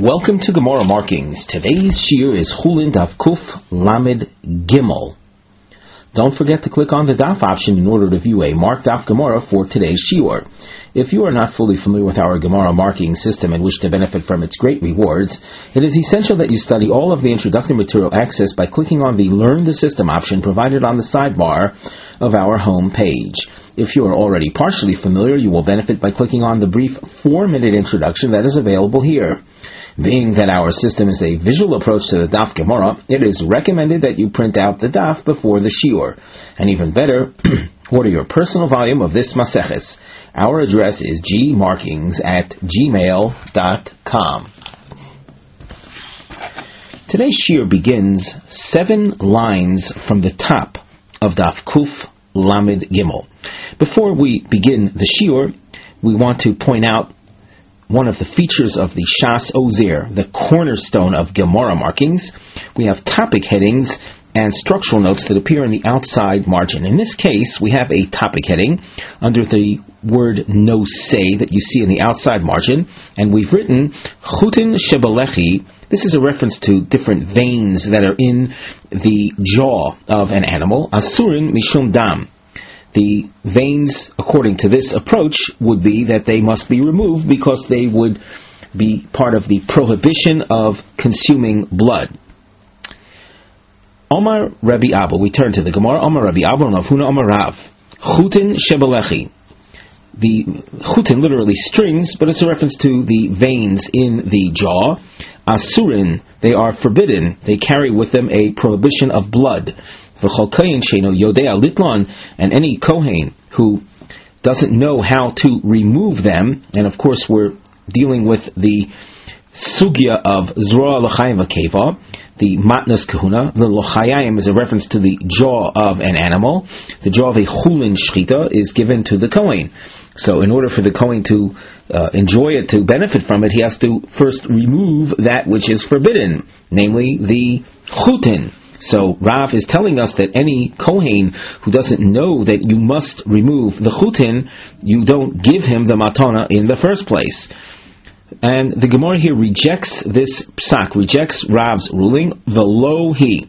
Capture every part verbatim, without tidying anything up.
Welcome to Gemara Markings. Today's shiur is Chulin Daf Kuf Lamed Gimel. Don't forget to click on the Daf option in order to view a marked Daf Gemara for today's shiur. If you are not fully familiar with our Gemara marking system and wish to benefit from its great rewards, it is essential that you study all of the introductory material accessed by clicking on the Learn the System option provided on the sidebar of our home page. If you are already partially familiar, you will benefit by clicking on the brief four-minute introduction that is available here. Being that our system is a visual approach to the Daf Gemara, it is recommended that you print out the Daf before the shiur. And even better, order your personal volume of this Maseches. Our address is gmarkings at gmail dot com. Today's shiur begins seven lines from the top of Daf Kuf Lamed Gimel. Before we begin the shiur, we want to point out one of the features of the Shas Ozer, the cornerstone of Gemara markings. We have topic headings and structural notes that appear in the outside margin. In this case, we have a topic heading under the word nosei that you see in the outside margin, and we've written Chutin Shebelechi. This is a reference to different veins that are in the jaw of an animal. Asurin Mishum Dam. The veins, according to this approach, would be that they must be removed because they would be part of the prohibition of consuming blood. Omar Rabbi Abba, we turn to the Gemara. Omar Rabbi Abba, Navhuna Omar Rav. Chutin Shebelechi. The chutin, literally strings, but it's a reference to the veins in the jaw. Asurin, they are forbidden. They carry with them a prohibition of blood. And any Kohen who doesn't know how to remove them, and of course we're dealing with the sugya of Zroa L'chaim V'Keva, the matnas kahuna. The L'chayim is a reference to the jaw of an animal. The jaw of a chulin shchita is given to the Kohen. So in order for the Kohen to uh, enjoy it, to benefit from it, he has to first remove that which is forbidden, namely the chutin. So Rav is telling us that any Kohen who doesn't know that you must remove the chutin, you don't give him the matana in the first place. And the Gemara here rejects this psak, rejects Rav's ruling, v'lo hi.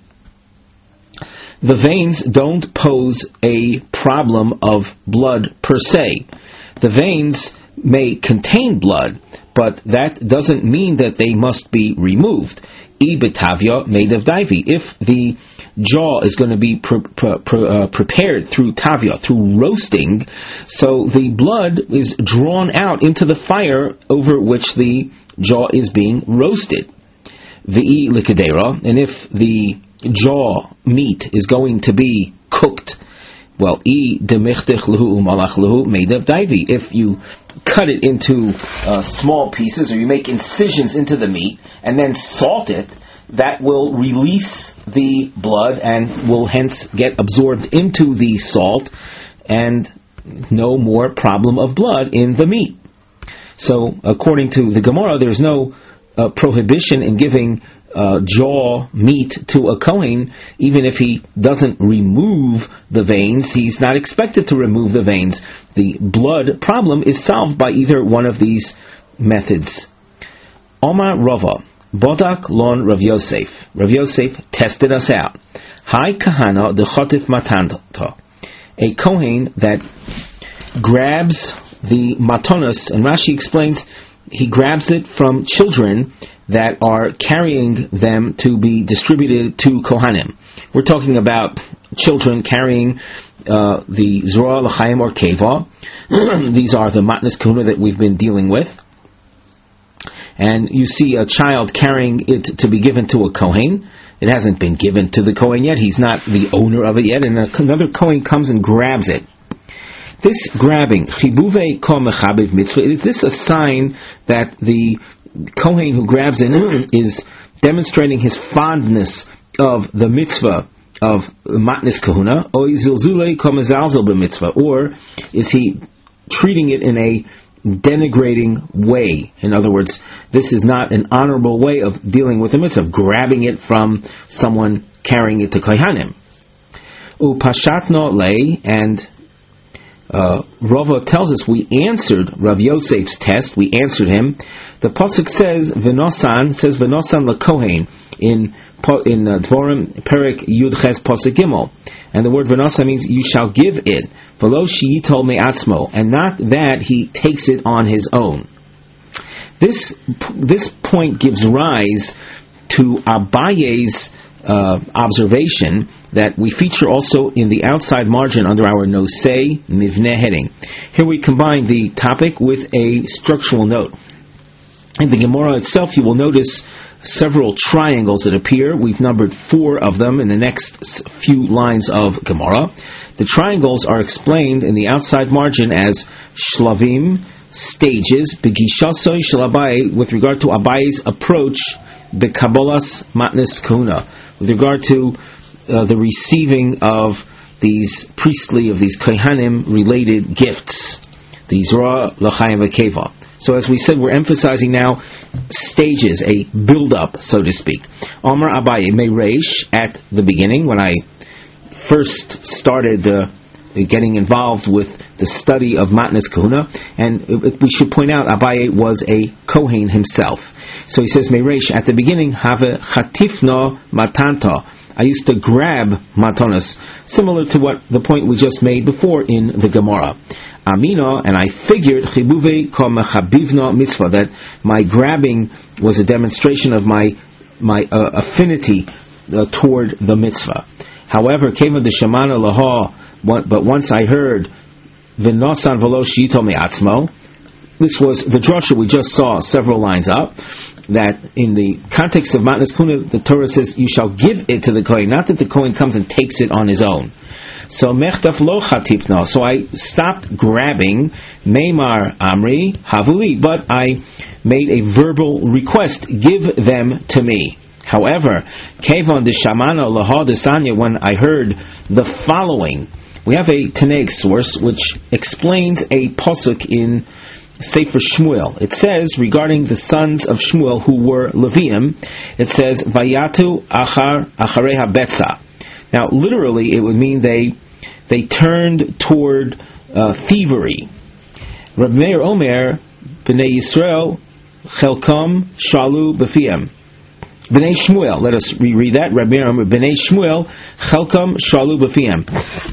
The veins don't pose a problem of blood per se. The veins may contain blood, but that doesn't mean that they must be removed. I betavia made of daivi. If the jaw is going to be pre- pre- pre- uh, prepared through tavia, through roasting, so the blood is drawn out into the fire over which the jaw is being roasted. V'i likadera, and if the jaw meat is going to be cooked, well, I demichtich lehu umalach lehu made of daivi. If you cut it into uh, small pieces, or you make incisions into the meat and then salt it, that will release the blood and will hence get absorbed into the salt, and no more problem of blood in the meat. So according to the Gemara, there's no uh, prohibition in giving uh, jaw meat to a Kohen. Even if he doesn't remove the veins, he's not expected to remove the veins. The blood problem is solved by either one of these methods. Omar Rava, Bodak lon Rav Yosef. Rav Yosef tested us out. Hai kahana de chotif matanta. A Kohen that grabs the matanos, and Rashi explains, he grabs it from children that are carrying them to be distributed to Kohanim. We're talking about children carrying uh, the Zroa L'chaim or Keva. These are the matnas kahuna that we've been dealing with. And you see a child carrying it to be given to a Kohen. It hasn't been given to the Kohen yet. He's not the owner of it yet. And another Kohen comes and grabs it. This grabbing, chibuve ko mechabev mitzvah, is this a sign that the Kohen who grabs it is demonstrating his fondness of the mitzvah of matnas kahuna, or zilzule ko mezalzel b'mitzvah, or is he treating it in a denigrating way? In other words, this is not an honorable way of dealing with the mitzvah, of grabbing it from someone carrying it to Kohanim. Upashatno lei, and uh, Rava tells us we answered Rav Yosef's test. We answered him. The pasuk says V'nosan says V'nosan LaKohen in in uh, Dvorim Perek Yud Ches pasuk Gimel, and the word V'nosan means you shall give it. V'lo she'itol me'atzmo, and not that he takes it on his own. This this point gives rise to Abaye's uh, observation that we feature also in the outside margin under our Nosei Mivneh heading. Here we combine the topic with a structural note. In the Gemara itself, you will notice several triangles that appear. We've numbered four of them in the next few lines of Gemara. The triangles are explained in the outside margin as shlavim, stages, begishasoy shel Abaye, with regard to Abaye's approach, bekabolas matnes kahuna, with regard to uh, the receiving of these priestly, of these kohanim related gifts, the Zerah l'chaim v'keva. So as we said, we're emphasizing now stages, a build-up, so to speak. Amar Abaye Meireish, at the beginning, when I first started uh, getting involved with the study of Matnas Kahuna, and we should point out Abaye was a Kohen himself. So he says Meireish, at the beginning, Have chatifno matanta, I used to grab matanas, similar to what the point we just made before in the Gemara. Amina, and I figured chibuve ko mechabivna mitzvah, that my grabbing was a demonstration of my my uh, affinity uh, toward the mitzvah. However, came of the shamana laha, but once I heard v'nosan v'lo shito me'atzmo, this was the drasha we just saw several lines up, that in the context of Matnas Kahuna, the Torah says you shall give it to the Kohen, not that the Kohen comes and takes it on his own. So mechtaf lo chatifna. So I stopped grabbing meimar amri havuli, but I made a verbal request: give them to me. However, kevon de shamana laha desanya, when I heard the following, we have a Tanaic source which explains a pasuk in Sefer Shmuel. It says regarding the sons of Shmuel who were Leviim, it says vayatu achar acharei habetza. Now, literally, it would mean they they turned toward uh, thievery. Reb Meir Omer, Bnei Yisrael, Chelkom Shalu B'fiem. Bnei Shmuel, let us reread that. Reb Meir Omer, Bnei Shmuel, Chelkom Shalu B'fiem.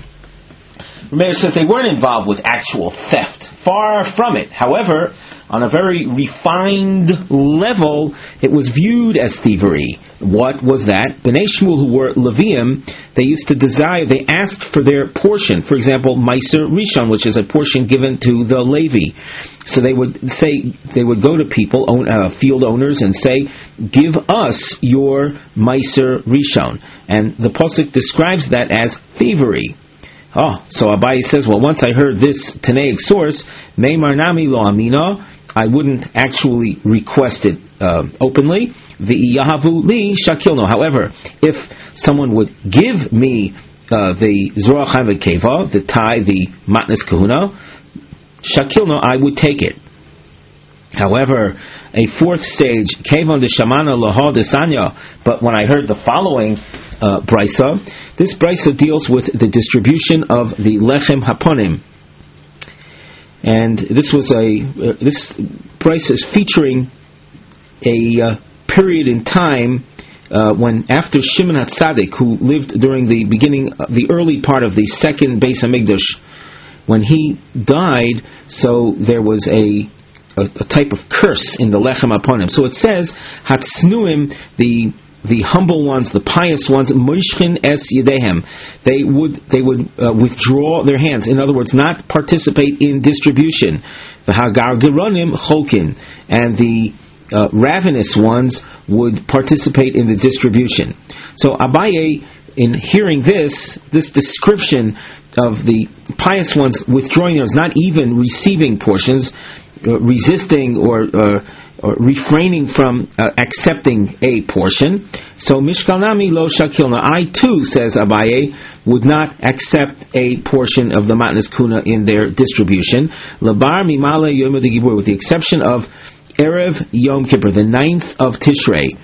Reb Meir says they weren't involved with actual theft. Far from it. However, on a very refined level, it was viewed as thievery. What was that? Bnei Shmuel, who were Leviim, they used to desire, they asked for their portion. For example, Meiser Rishon, which is a portion given to the Levi. So they would say, they would go to people, own, uh, field owners, and say, give us your Meiser Rishon. And the pasuk describes that as thievery. Oh, so Abaye says, well, once I heard this Tanaic source, Meimar Nami Lo Amina, I wouldn't actually request it uh, openly. V'iyahavu li shakilno. However, if someone would give me uh, the Zerah Chaim V'Keva, the tie, the Matnas Kahuna, shakilno, I would take it. However, a fourth stage, Kevon de Shamana Laha de Sanya, but when I heard the following uh, brisa, this brisa deals with the distribution of the Lechem Haponim. And this was a uh, this brisa is featuring a uh, period in time uh, when after Shimon HaTzadik, who lived during the beginning, uh, the early part of the second Beis Hamikdash, when he died, so there was a A, a type of curse in the Lechem Haponim. So it says, Hatznuim, the the humble ones, the pious ones, Moishchin es Yedehem, they would they would uh, withdraw their hands. In other words, not participate in distribution. The Hagar Geronim Cholkin, and the uh, ravenous ones would participate in the distribution. So Abaye, in hearing this, this description of the pious ones withdrawing theirs, not even receiving portions, uh, resisting or, uh, or refraining from uh, accepting a portion. So Mishkalnami lo shakilna, I too, says Abaye, would not accept a portion of the Matnas Kahuna in their distribution. Labar mimale Yom Gibur, with the exception of Erev Yom Kippur, the ninth of Tishrei.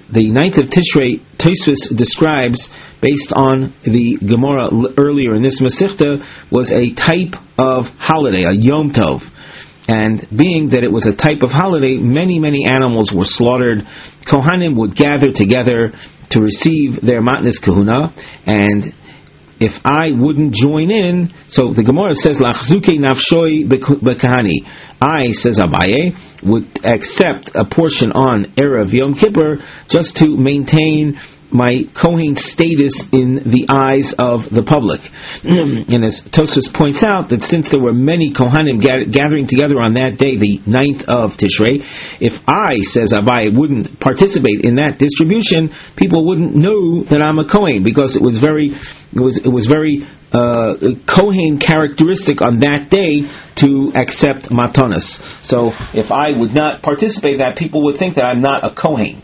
the ninth of Tishrei, Tosfos describes, based on the Gemara earlier in this Masechta, was a type of holiday, a Yom Tov. And being that it was a type of holiday, many, many animals were slaughtered. Kohanim would gather together to receive their matnas kahuna, and if I wouldn't join in, so the Gemara says, Lachzuke nafshoi bekahani. I, says Abaye, would accept a portion on Erev Yom Kippur just to maintain my Kohen status in the eyes of the public. And as Tosfos points out, that since there were many Kohanim gathering together on that day, the ninth of Tishrei, if I, says Abaye, wouldn't participate in that distribution, people wouldn't know that I'm a Kohen, because it was very, it was, it was very uh, Kohen characteristic on that day to accept matanos. So if I would not participate in that, people would think that I'm not a Kohen.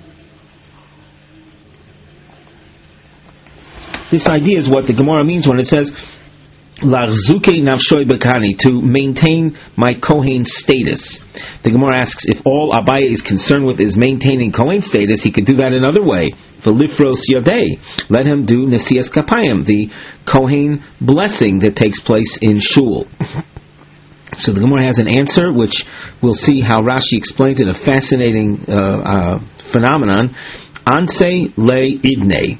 This idea is what the Gemara means when it says Lachzuke nafshoi bekani, to maintain my Kohen status. The Gemara asks, if all Abaye is concerned with is maintaining Kohen status, he could do that another way. V'lifros yadei, let him do Nesias Kapayim, the Kohen blessing that takes place in Shul. So the Gemara has an answer, which we'll see how Rashi explains it, a fascinating uh, uh, phenomenon. Ansei le idnei.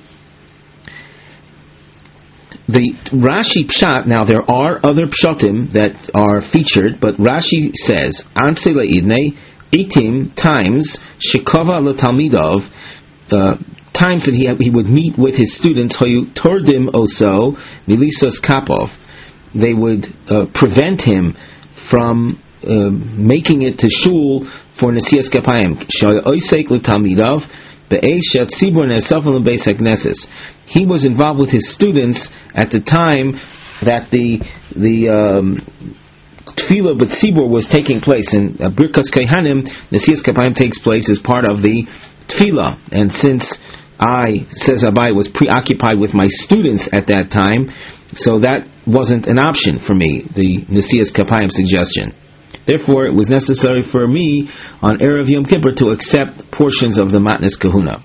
The Rashi Pshat, now there are other Pshatim that are featured, but Rashi says, Ansei le'idnei, itim, times, shekava l'talmidov, uh, times that he, he would meet with his students, hoyu tordim oso, milisos kapov, they would uh, prevent him from uh, making it to shul for Nesias Kapayim. Shoy oisek l'talmidov, be'eshat tzibur ne'esafel l'beis ha'knesses. He was involved with his students at the time that the the um, Tefillah B'tzibur was taking place. In uh, Birkas Kohanim, Nesias Kapayim takes place as part of the Tefillah. And since I, says Abai, was preoccupied with my students at that time, so that wasn't an option for me, the Nesias Kapayim suggestion. Therefore, it was necessary for me on Erev Yom Kippur to accept portions of the Matnas Kahuna.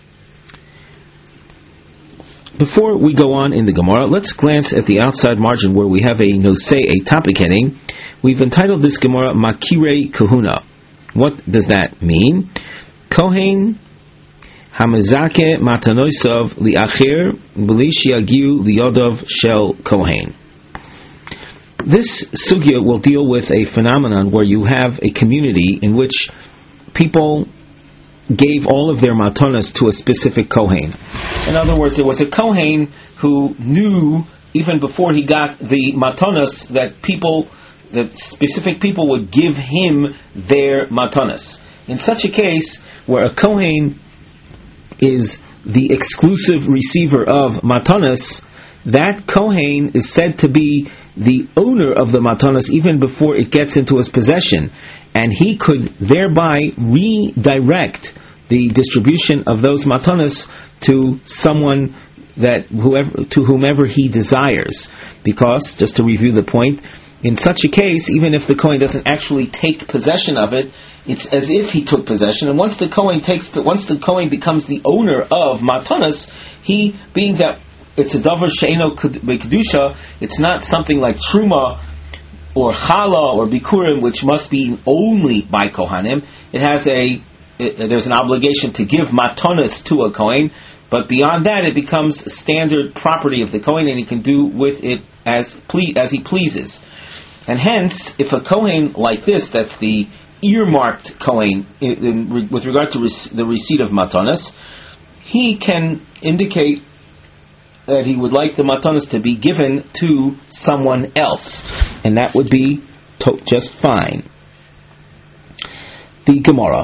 Before we go on in the Gemara, let's glance at the outside margin where we have a nosei, a topic heading. We've entitled this Gemara Makirei Kahuna. What does that mean? Kohen Hamazake Matanoisov Liacher B'li Shiagiu Liyodov Shel Kohen. This sugya will deal with a phenomenon where you have a community in which people gave all of their matanas to a specific Kohen. In other words, there was a Kohen who knew, even before he got the matanas, that people, that specific people would give him their matanas. In such a case, where a Kohen is the exclusive receiver of matanas, that Kohen is said to be the owner of the matanas even before it gets into his possession, and he could thereby redirect the distribution of those matanas to someone that whoever to whomever he desires. Because, just to review the point, in such a case, even if the Kohen doesn't actually take possession of it, it's as if he took possession. And once the Kohen takes, once the Kohen becomes the owner of matanas, he, being that it's a davar she'eno kedusha, it's not something like truma or chala or bikurim, which must be only by kohanim. It has a it, there's an obligation to give matanas to a kohen, but beyond that, it becomes standard property of the kohen, and he can do with it as ple- as he pleases. And hence, if a kohen like this, that's the earmarked kohen in, in, with regard to rec- the receipt of matanas, he can indicate that he would like the matanas to be given to someone else, and that would be to- just fine. The Gemara.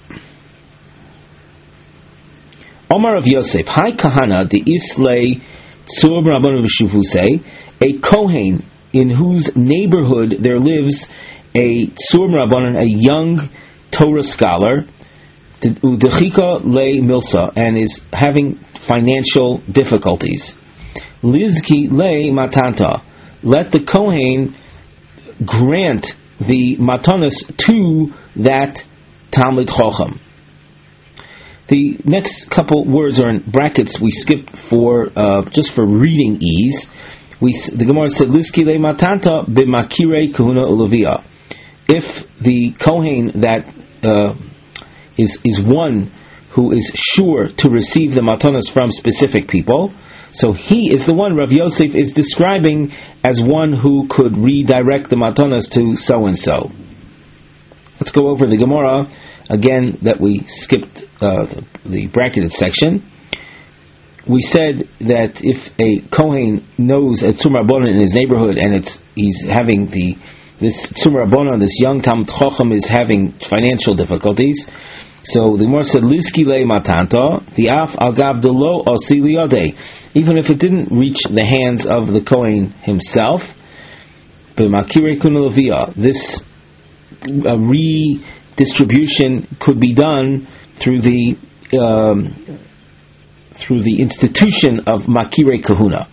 Omar of Yosef, Hai Kahana de Islay Tzur Rabbanu B'Shuvusei, a Kohen in whose neighborhood there lives a Tzur Rabbanan, a young Torah scholar, Udechika Le Milsa, and is having financial difficulties. Lizki Le Matanta, let the Kohen grant the matanas to that Talmid Chacham. The next couple words are in brackets. We skipped for uh, just for reading ease. We the Gemara said Liski le matanta b'makire kahuna ulavia. If the kohen that uh, is is one who is sure to receive the matanas from specific people, so he is the one Rav Yosef is describing as one who could redirect the matanas to so and so. Let's go over the Gemara again that we skipped uh, the, the bracketed section. We said that if a kohen knows a tzum rabbanon in his neighborhood and it's he's having the this tzum rabbanon, this young Talmid Chacham is having financial difficulties, so the Gemara said liski le matanta the af agav delo osi liyodei, even if it didn't reach the hands of the kohen himself, b'makire kunulavia, this uh, redistribution could be done through the um, through the institution of Makirei Kahuna.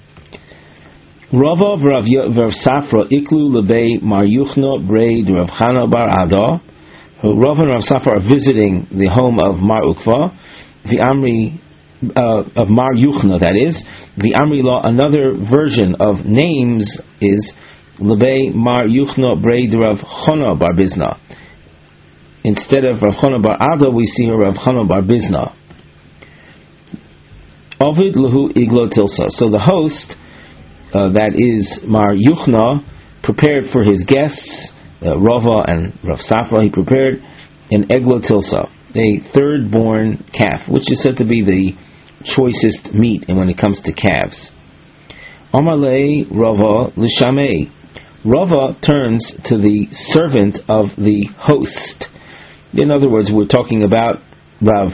Rava v'Rav Safra iklu lebei Mar Yuchna brei Rav Chana bar Ada. Rava and Rav Safra are visiting the home of Mar Ukva, the Amri uh, of Mar Yuchna. That is the Amri law. Another version of names is lebei Mar Yuchna brei Rav Chana bar Bizna. Instead of Rav Chana bar Ada, we see here Rav Chana bar Bizna. Ovid Lahu Iglo Tilsa. So the host, uh, that is Mar Yuchna, prepared for his guests, uh, Rava and Rav Safra, he prepared an Eglo Tilsa, a third-born calf, which is said to be the choicest meat when it comes to calves. Amalei Rava Lishamei. Rava turns to the servant of the host. In other words, we're talking about Rav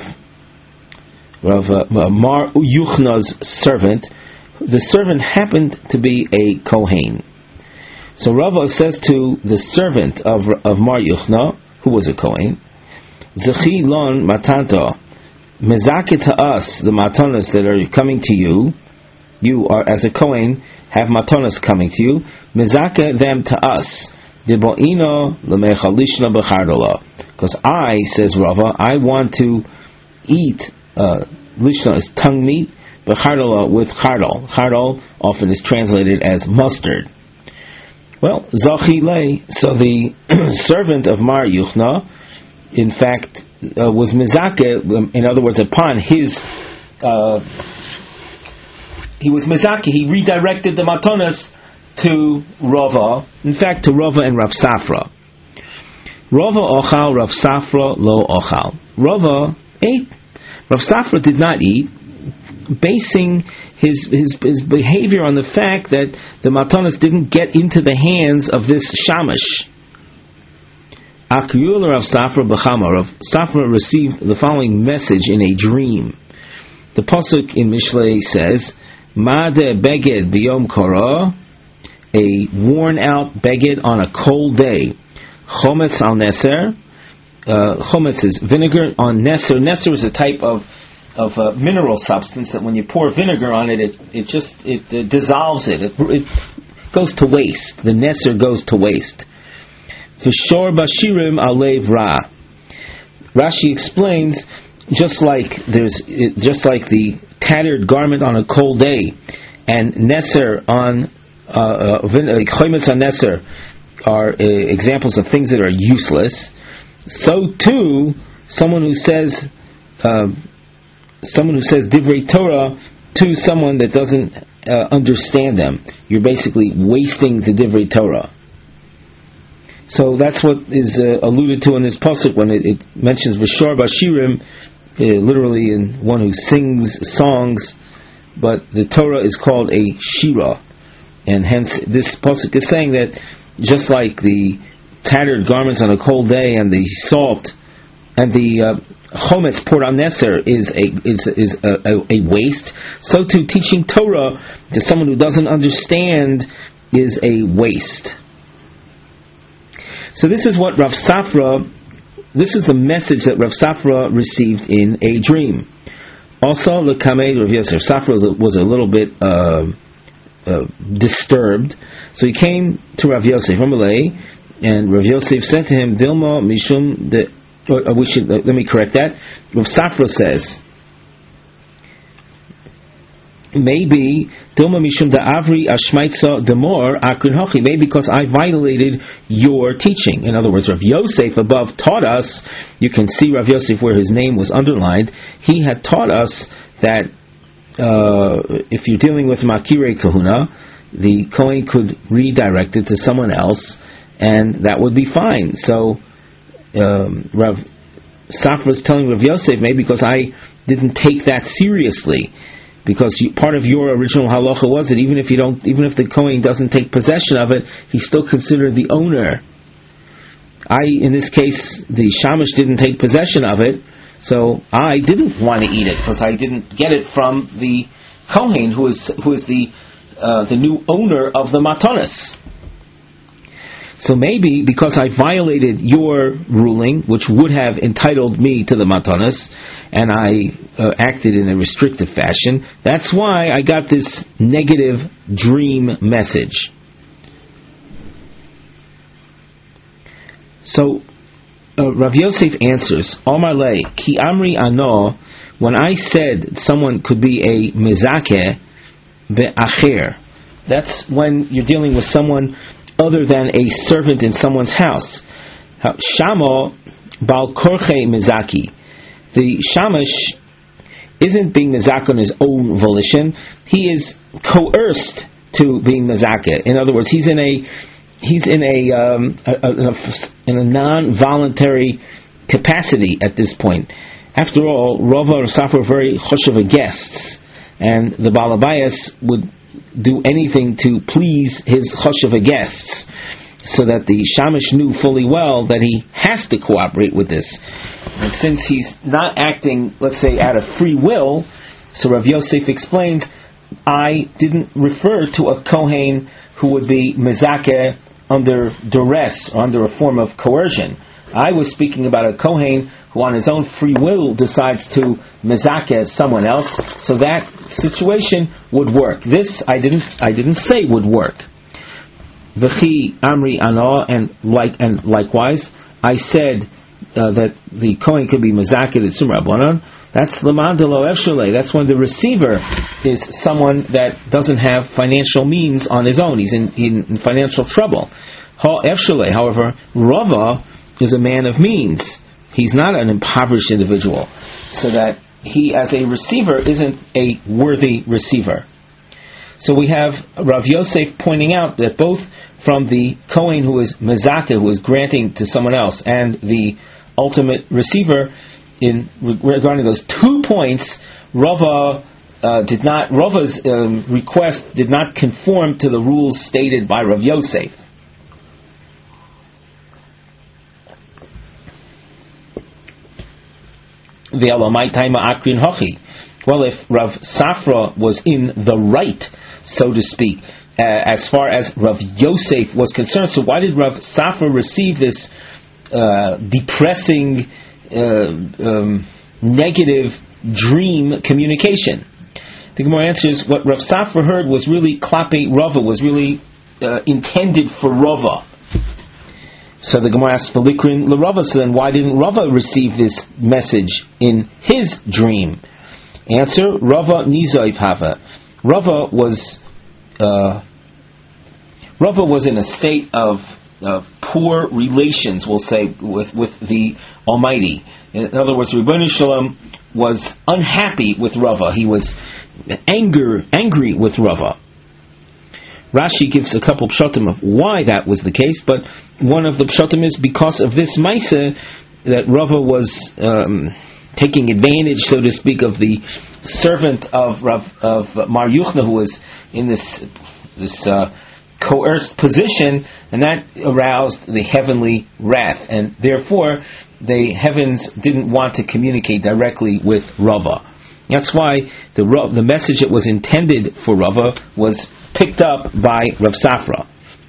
Rav uh, Mar Yuchna's servant. The servant happened to be a kohen. So Rava says to the servant of of Mar Yuchna, who was a kohen, Zechi lon matanta, mezake to us the matanas that are coming to you. You are as a kohen have matanas coming to you. Mezake them to us. Deboino lemechalishna b'chardola. Because I, says Rava, I want to eat. Uh, lishna is tongue meat, but chardal with chardal. Chardal often is translated as mustard. Well, zachi lei. So the servant of Mar Yuchna, in fact, uh, was mezake. In other words, upon his, uh, he was mezake. He redirected the matanas to Rava. In fact, to Rava and Rav Safra. Rava ochal, Rav Safra lo ochal. Rava ate. Rav Safra did not eat, basing his, his his behavior on the fact that the matanas didn't get into the hands of this shamash. Akriyul Rav Safra b'chama. Rav Safra received the following message in a dream. The pasuk in Mishlei says, "Made beged biyom kora," a worn out beged on a cold day. Chometz al neser. Uh, chometz is vinegar on neser. Neser is a type of of uh, mineral substance that when you pour vinegar on it, it, it just it, it dissolves it. it. It goes to waste. The neser goes to waste. V'shor bashirim alev ra. Rashi explains, just like there's just like the tattered garment on a cold day, and neser on uh, uh, chometz on neser are uh, examples of things that are useless. So too, someone who says, uh, someone who says divrei Torah to someone that doesn't uh, understand them, you're basically wasting the divrei Torah. So that's what is uh, alluded to in this pasuk when it, it mentions v'shor bashirim, uh, literally in one who sings songs, but the Torah is called a shira, and hence this pasuk is saying that just like the tattered garments on a cold day and the salt and the uh, chometz poured on neser is a is is a, a, a waste, so too teaching Torah to someone who doesn't understand is a waste. So this is what Rav Safra, this is the message that Rav Safra received in a dream. Also, L'kamei Rav Yosef, Safra was a little bit uh, uh, disturbed, so he came to Rav Yosef, and Rav Yosef said to him, Dilma mishum de uh, we should, uh, let me correct that. Rav Safra says, maybe Dilma Mishum da Avri Ashmaitza Demor Akrin Hochi, maybe because I violated your teaching. In other words, Rav Yosef above taught us, you can see Rav Yosef where his name was underlined, he had taught us that uh, if you're dealing with Makirei Kahuna, the Kohen could redirect it to someone else, and that would be fine. So um, Rav Safra is telling Rav Yosef, maybe because I didn't take that seriously, because you, part of your original halacha was that even if you don't, even if the Kohen doesn't take possession of it, he's still considered the owner. I, in this case, the shamash didn't take possession of it, so I didn't want to eat it because I didn't get it from the Kohen, who is who is the uh, the new owner of the matanos. So maybe because I violated your ruling, which would have entitled me to the matanos, and I uh, acted in a restrictive fashion, that's why I got this negative dream message. So uh, Rav Yosef answers, Omar lei, ki amri ano, when I said someone could be a mezakeh be'acher, that's when you're dealing with someone other than a servant in someone's house. Shamo bal korche mezaki. The shamash isn't being mezakeh on his own volition. He is coerced to being mezakeh. In other words, he's in a he's in a, um, a, a, in a non-voluntary capacity at this point. After all, Rava or Safra were very choshev guests, and the Balabayas would do anything to please his choshev guests, so that the shamash knew fully well that he has to cooperate with this. And since he's not acting, let's say, out of free will, so Rav Yosef explains, I didn't refer to a kohen who would be mezakeh under duress or under a form of coercion. I was speaking about a kohen who on his own free will decides to mezakeh someone else, so that situation would work. This I didn't I didn't say would work. V'chi amri ana, and like and likewise I said uh, that the kohen could be mezakeh at Tzum Rabbanan. That's leman de lo efshalei. That's when the receiver is someone that doesn't have financial means on his own. He's in, in, in financial trouble. Ha efshalei. However, Rava is a man of means. He's not an impoverished individual, so that he, as a receiver, isn't a worthy receiver. So we have Rav Yosef pointing out that both from the Kohen who is mezakeh, who is granting to someone else, and the ultimate receiver, in regarding those two points, Rava uh, did not. Rava's um, request did not conform to the rules stated by Rav Yosef. Well, if Rav Safra was in the right, so to speak, uh, as far as Rav Yosef was concerned, so why did Rav Safra receive this uh, depressing, uh, um, negative dream communication? The Gemara answers, what Rav Safra heard was really klape Rava, was really uh, intended for Rava. So the Gemara asks for Likrin LaRava, so then why didn't Rava receive this message in his dream? Answer, Rava Nizoiv Hava. Rava was uh, Rava was in a state of uh, poor relations, we'll say, with, with the Almighty. In other words, Ribono Shel Olam was unhappy with Rava. He was anger, angry with Rava. Rashi gives a couple pshatim of why that was the case, but one of the pshatim is because of this maisa that Rava was um, taking advantage, so to speak, of the servant of Rav, of Mar Yuchna, who was in this this uh, coerced position, and that aroused the heavenly wrath, and therefore the heavens didn't want to communicate directly with Rava. That's why the the message that was intended for Rava was picked up by Rav Safra.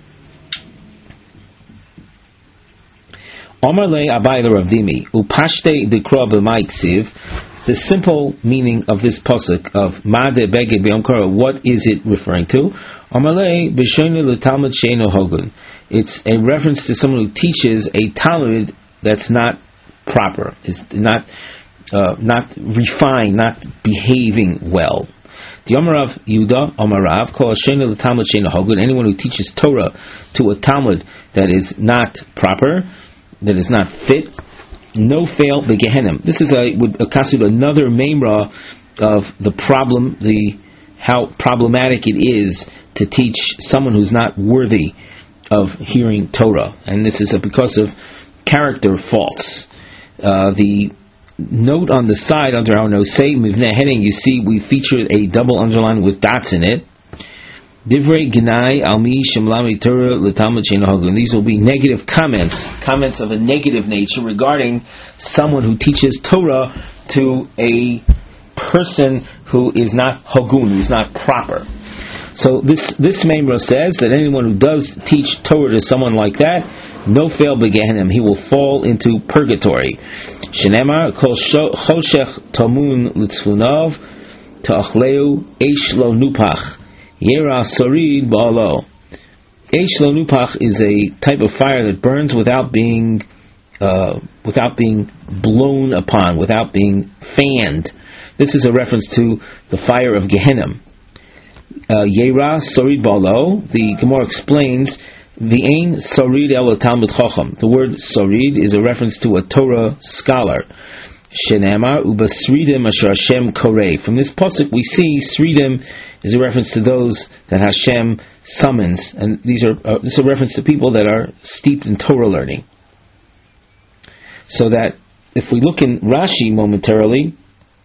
Omar le Abai Rav Dimi upashte dekra b'maiksiv. The simple meaning of this pasuk of Made Beged B'Yom Kara, what is it referring to? Omar le b'shoinu l'talmud she'eino hogun. It's a reference to someone who teaches a talmud that's not proper, is not uh, not refined, not behaving well. The Omarav Yuda Omarav call Shena the Talmud Shena Hogun. Anyone who teaches Torah to a Talmud that is not proper, that is not fit, no fail the Gehenim. This is a would constitute another memra of the problem, the how problematic it is to teach someone who's not worthy of hearing Torah, and this is a, because of character faults. Uh, the note on the side under our Nosei Mivneh heading, you see we featured a double underline with dots in it. Divrei Gnai Almi Shemlami Torah L'Talmud She'eino Hogun. These will be negative comments, comments of a negative nature regarding someone who teaches Torah to a person who is not Hogun, who is not proper. So this this memra says that anyone who does teach Torah to someone like that, no fail begehenim, he will fall into purgatory. Shenemar kol choshech tamun litzfunov ta'achleu eish lo nupach yera sorid ba'alo. Eish lo nupach is a type of fire that burns without being uh, without being blown upon, without being fanned. This is a reference to the fire of Gehenna. Uh, Yera Sorid Balo, the Gemara explains, V'ein Sorid el Talmud Chacham. The word Sorid is a reference to a Torah scholar. Shenamar Ubasridim Asher Hashem Korei. From this pasuk we see Sridim is a reference to those that Hashem summons, and these are uh, this is a reference to people that are steeped in Torah learning. So that if we look in Rashi momentarily,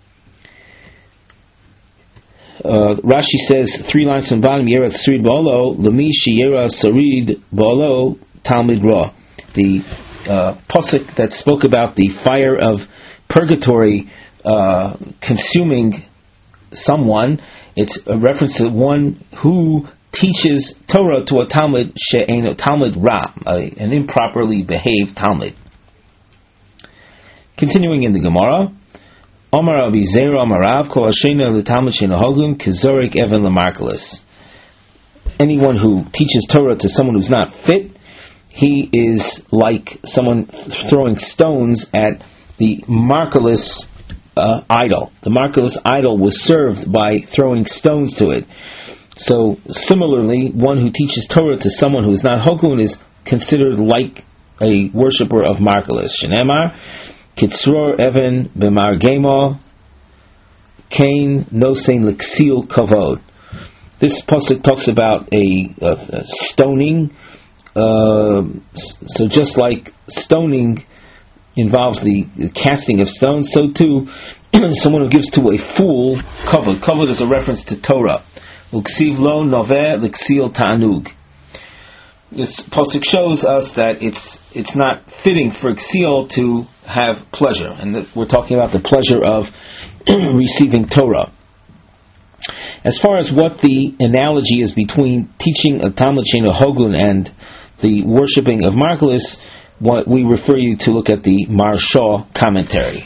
Uh, Rashi says three lines from bottom. Yera Sorid Ba'alo Lemi Sheyera Sorid Ba'alo Talmid Ra. The uh, pasuk that spoke about the fire of purgatory uh, consuming someone. It's a reference to one who teaches Torah to a Talmud She'eino Talmid Ra, an improperly behaved Talmud. Continuing in the Gemara. Omar Abi Zera Amarav Kol Hashena L'Talmud She'eino Hogun Kizorik Evan L'Markelis. Anyone who teaches Torah to someone who's not fit, he is like someone throwing stones at the Markelis uh, idol. The Markelis idol was served by throwing stones to it. So similarly, one who teaches Torah to someone who is not Hogun is considered like a worshipper of Markelis. Shenemar Kitzror Evan b'Margema Kain Nosein L'Ksil Kavod. This pasuk talks about a, a, a stoning. Uh, so just like stoning involves the, the casting of stones, so too someone who gives to a fool kavod. Kavod is a reference to Torah. L'Ksiv lo noveh l'Ksil ta'anug. This pasuk shows us that it's it's not fitting for Ksil to have pleasure, and that we're talking about the pleasure of receiving Torah. As far as what the analogy is between teaching a Talmud She'eino Hogun and the worshipping of Markelis, what we refer you to look at the Maharsha commentary.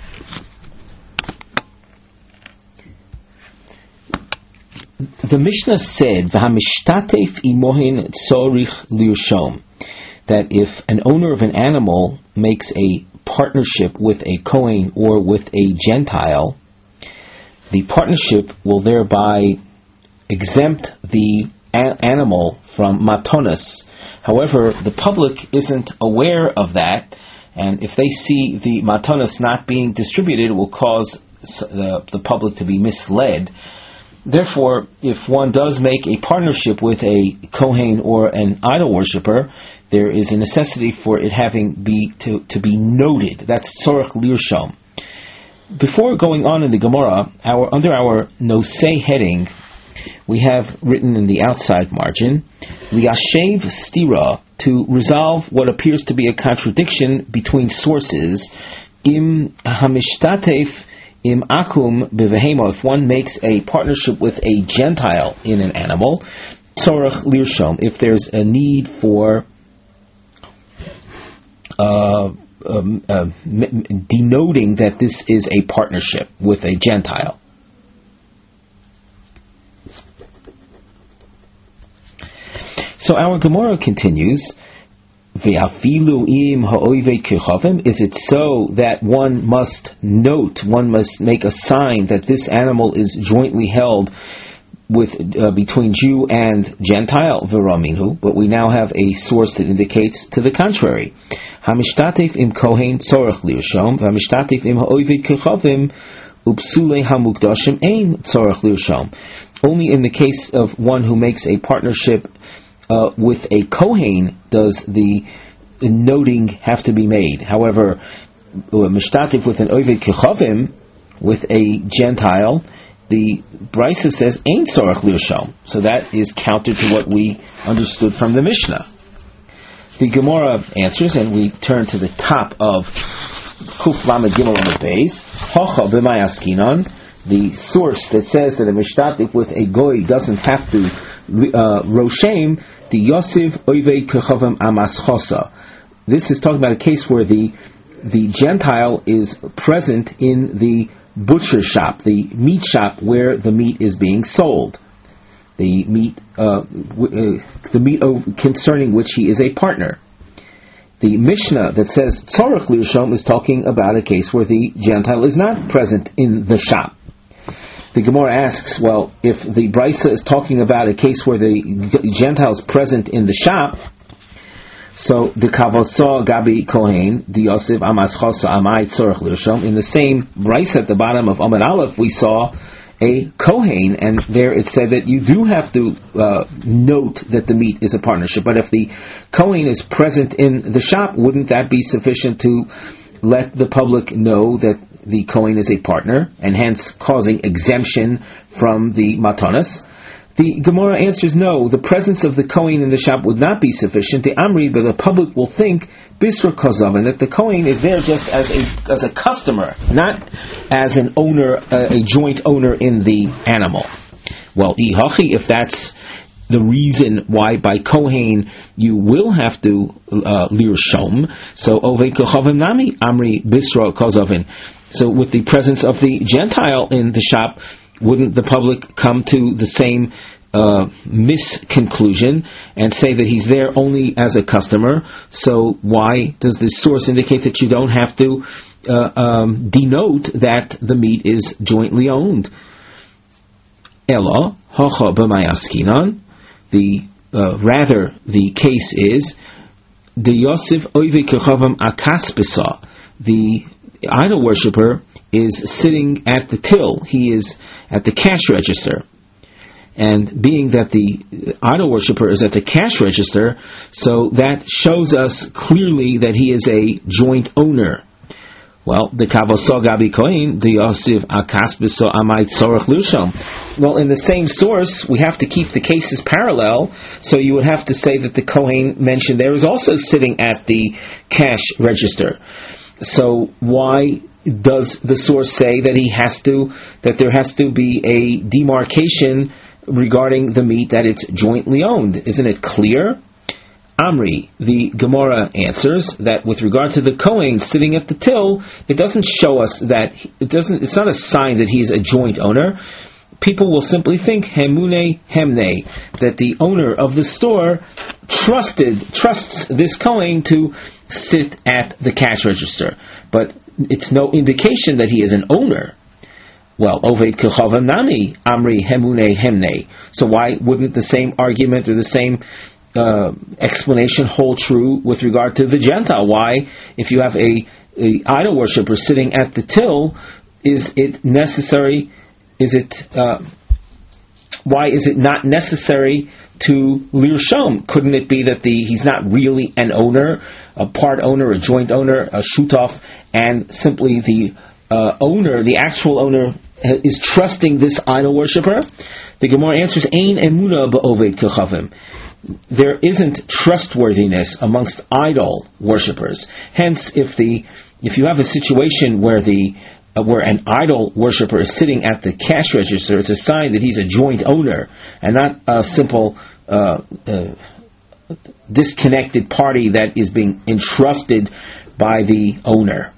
The Mishnah said, "V'hamishtatef imohin tzorich lirshom," that if an owner of an animal makes a partnership with a Kohen or with a Gentile, the partnership will thereby exempt the a- animal from matonis. However, the public isn't aware of that, and if they see the matonis not being distributed, it will cause the, the public to be misled. Therefore, if one does make a partnership with a Kohen or an idol worshipper, there is a necessity for it having be to, to be noted. That's tzorich lirshom. Before going on in the Gemara, our under our Nosei heading, we have written in the outside margin, Liashev stira, to resolve what appears to be a contradiction between sources, im hamishtatef im akum bevehemo, if one makes a partnership with a Gentile in an animal, tzorich lirshom, if there's a need for uh, um, uh, m- denoting that this is a partnership with a Gentile. So our Gemara continues, Ve'afilu im ha'oivei kechavim. Is it so that one must note, one must make a sign that this animal is jointly held with uh, between Jew and Gentile? V'raminhu. But we now have a source that indicates to the contrary. Hamishtatif im kohen tzorach lirshom, hamishtatif im ha'oivei kechavim upsule hamukdashim ein tzorach lirshom. Only in the case of one who makes a partnership uh, with a kohen does the noting have to be made. However, mishtatif with an oived kechavim, with a Gentile, the Brisa says ein tzorach lirshom. So that is counter to what we understood from the Mishnah. The Gemara answers, and we turn to the top of Kuf Lamed Gimel Amud Beis. Hocha b'may askinon. The source that says that a mishtatif with a goy doesn't have to uh, roshem the Yosef oivei kechavim amaschosa. This is talking about a case where the the Gentile is present in the butcher shop, the meat shop where the meat is being sold. The meat, uh, w- uh, the meat concerning which he is a partner. The Mishnah that says tzorach lirshom is talking about a case where the Gentile is not present in the shop. The Gemara asks, well, if the Brisa is talking about a case where the Gentile is present in the shop, so the Kavosah Gabi Kohen, the Yosef Amaschosa Amai Tzorach Lirshom, in the same Brisa at the bottom of Amud Aleph, we saw a Kohen, and there it said that you do have to uh, note that the meat is a partnership. But if the Kohen is present in the shop, wouldn't that be sufficient to let the public know that the Kohen is a partner, and hence causing exemption from the matanas? The Gemara answers no. The presence of the Kohen in the shop would not be sufficient. The Amri, but the public will think Bisra Kozavin, that the Kohen is there just as a as a customer, not as an owner, uh, a joint owner in the animal. Well, Ihachi, if that's the reason why by Kohen you will have to uh, lirshom, so Ovei Kechavim Nami Amri Bisra Kozavin. So with the presence of the Gentile in the shop, wouldn't the public come to the same uh, misconclusion and say that he's there only as a customer? So why does this source indicate that you don't have to uh, um, denote that the meat is jointly owned? Ella hacha b'may askinan. The uh, rather the case is the Yosef oivei kechavam akaspisa. The idol worshipper is sitting at the till. He is at the cash register. And being that the idol worshipper is at the cash register, so that shows us clearly that he is a joint owner. Well, the Kavosah Gabi Kohen, the Yosef Akaspiso Amai Tzorach Lirshom. Well, in the same source, we have to keep the cases parallel, so you would have to say that the Kohen mentioned there is also sitting at the cash register. So why does the source say that he has to, that there has to be a demarcation regarding the meat, that it's jointly owned? Isn't it clear? Amri, the Gemara answers that with regard to the Kohen sitting at the till, it doesn't show us that it doesn't. It's not a sign that he is a joint owner. People will simply think Hemune Hemne, that the owner of the store trusted trusts this Kohen to sit at the cash register, but it's no indication that he is an owner. Well, Oved Kechavim Nami Amri Hemune Hemne. So why wouldn't the same argument or the same uh, explanation hold true with regard to the Gentile? Why, if you have a, a idol worshipper sitting at the till, is it necessary? Is it uh, why is it not necessary to lirshom? Couldn't it be that the he's not really an owner, a part owner, a joint owner, a shutaf, and simply the uh, owner, the actual owner, is trusting this idol worshipper? The Gemara answers, Ein emuna ba'oved kechavim. There isn't trustworthiness amongst idol worshippers. Hence, if the if you have a situation where the uh, where an idol worshipper is sitting at the cash register, it's a sign that he's a joint owner and not a simple uh, uh, disconnected party that is being entrusted by the owner.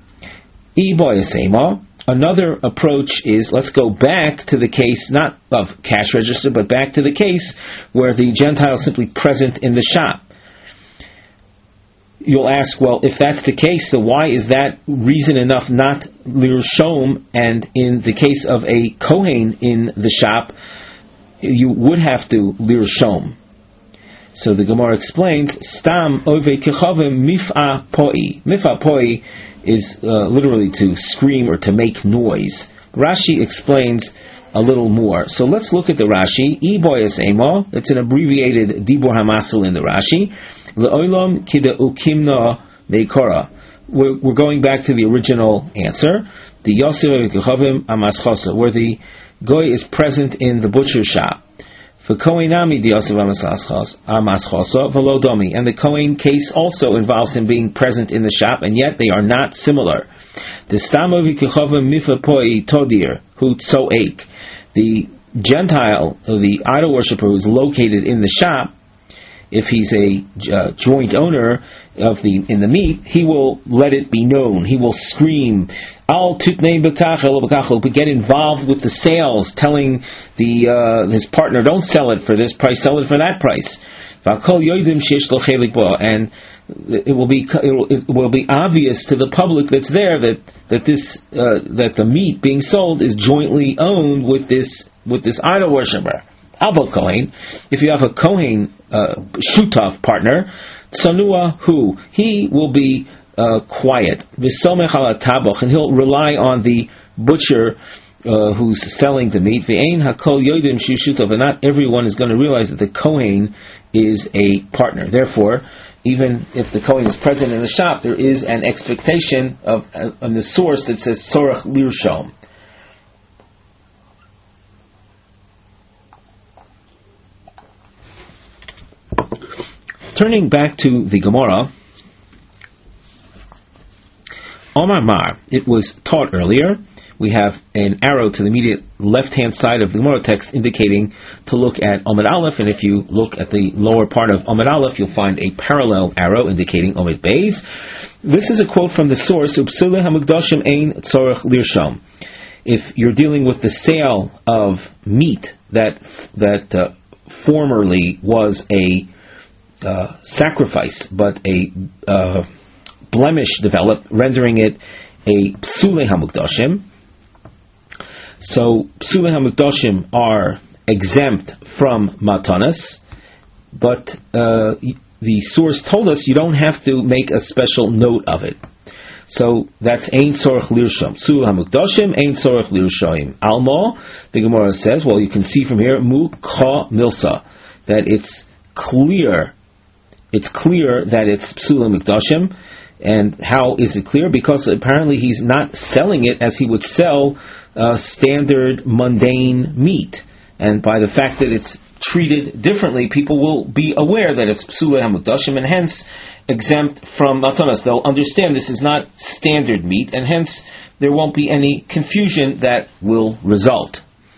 Another approach is, let's go back to the case, not of cash register, but back to the case where the Gentile is simply present in the shop. You'll ask, well, if that's the case, so why is that reason enough not lirshom? And in the case of a kohen in the shop, you would have to lirshom. So the Gemara explains, Stam ove kechavim mif'a poi. Mif'a poi is uh, literally to scream or to make noise. Rashi explains a little more. So let's look at the Rashi. Iboyas emo. It's an abbreviated dibur hamasil in the Rashi. Le'olam kida ukimna meikora. We're, we're going back to the original answer. The Yosef Kechavim Amaschosa, where the goy is present in the butcher shop. For Kohenami the Yosef Amaschosa Velodomi, and the Kohen case also involves him being present in the shop, and yet they are not similar. The Stamovi Kechavim Mifapoi Todir Hu Tzoek, the Gentile, the idol worshipper who is located in the shop, if he's a uh, joint owner of the in the meat, he will let it be known. He will scream, "Al tutnei bekach elo bekach." He'll get involved with the sales, telling the uh, his partner, "Don't sell it for this price, sell it for that price." And it will be it will, it will be obvious to the public that's there that that this uh, that the meat being sold is jointly owned with this with this idol worshipper. Abba Kohen, if you have a Kohen uh, shutaf partner, Tsanua hu, he will be uh, quiet, V'somech ala taboch, and he'll rely on the butcher uh, who's selling the meat. V'ein hakol yodim shu shutaf, and not everyone is going to realize that the Kohen is a partner. Therefore, even if the Kohen is present in the shop, there is an expectation of uh, on the source that says Sorach Lirshom. Turning back to the Gemara, Omar Mar, it was taught earlier. We have an arrow to the immediate left-hand side of the Gemara text indicating to look at Omid Aleph, and if you look at the lower part of Omid Aleph, you'll find a parallel arrow indicating Omid Beis. This is a quote from the source, Upsile HaMikdashim Ein Tzorech Lirshom. If you're dealing with the sale of meat that that uh, formerly was a Uh, sacrifice, but a uh, blemish developed, rendering it a psulei hamukdashim. So psulei hamukdashim are exempt from matanas, but uh, the source told us you don't have to make a special note of it. So that's ein tzorech lirshom. Psulei hamukdashim ein tzorech lirshoim. Alma, the Gemara says, well, you can see from here, mu ka milsa, that it's clear. It's clear that it's psula mikdashim. And how is it clear? Because apparently he's not selling it as he would sell uh, standard mundane meat. And by the fact that it's treated differently, people will be aware that it's psula hamikdashim, and hence exempt from matanas. They'll understand this is not standard meat, and hence there won't be any confusion that will result.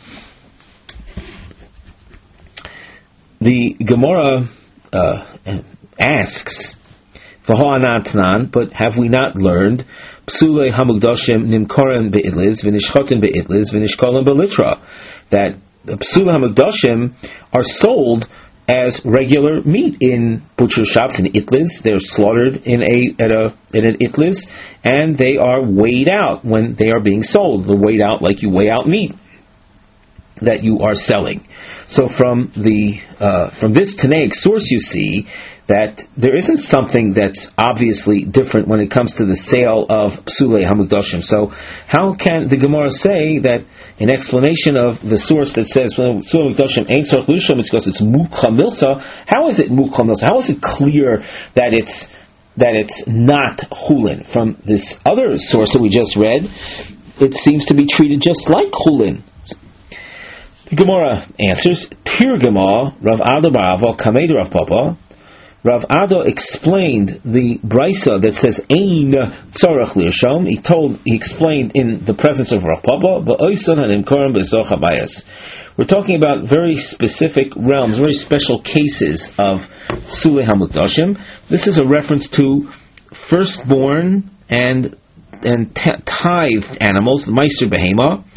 The Gemara uh, asks, but have we not learned psulei hamukdashim nimkoren be'itliz v'nishchoten be'itliz v'nishkolen be'litra, that psulei hamukdashim are sold as regular meat in butcher shops in itliz? They're slaughtered in a at a in an itliz, and they are weighed out when they are being sold. They're weighed out like you weigh out meat that you are selling. So from the uh, from this Tanaic source, you see that there isn't something that's obviously different when it comes to the sale of psulei hamukdashim. So how can the Gemara say that in explanation of the source that says psulei hamukdashim ain't tzorech lirshom, it's because it's mukha milsa? How is it mukha milsa? How is it clear that it's that it's not chulin? From this other source that we just read, it seems to be treated just like chulin. The Gemara answers, Tirgama Rav Ado Barava Kamed Rav Papa. Rav Ado explained the brisa that says Ein Tzorech Lirshom. He told, he explained in the presence of Rav Papa, V'oison hanimkorim bezoch habayis. We're talking about very specific realms, very special cases of psulei hamukdashim. This is a reference to firstborn and and tithed animals, the meiser behema,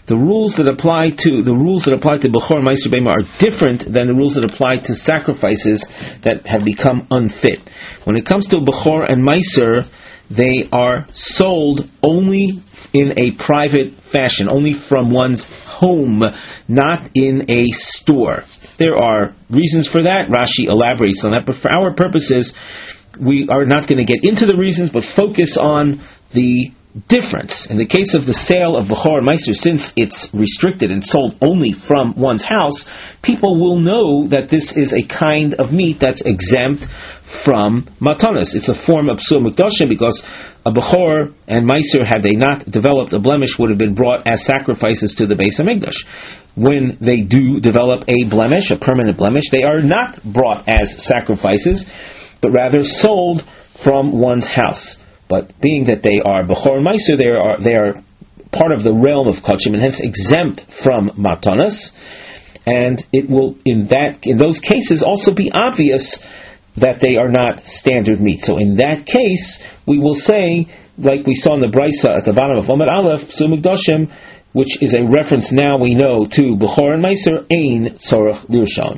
the rules that apply to the rules that apply to Bechor and Meiser Behema are different than the rules that apply to sacrifices that have become unfit. When it comes to Bechor and Meiser, they are sold only in a private fashion, only from one's home, not in a store. There are reasons for that. Rashi elaborates on that, but for our purposes, we are not going to get into the reasons, but focus on the difference. In the case of the sale of Bechor and Meiser, since it's restricted and sold only from one's house, people will know that this is a kind of meat that's exempt from matanas. It's a form of psul mikdashim, because a Bechor and Meiser, had they not developed a blemish, would have been brought as sacrifices to the Beis HaMikdash. When they do develop a blemish, a permanent blemish, they are not brought as sacrifices, but rather sold from one's house. But being that they are Bechor and Meiser, they are they are part of the realm of Kodshim, and hence exempt from matanas. And it will, in that in those cases, also be obvious that they are not standard meat. So in that case, we will say, like we saw in the Brisa at the bottom of Amud Aleph, Psul Mikdashim, which is a reference now we know to Bechor and Meiser, Ein Tzorach Lirshon.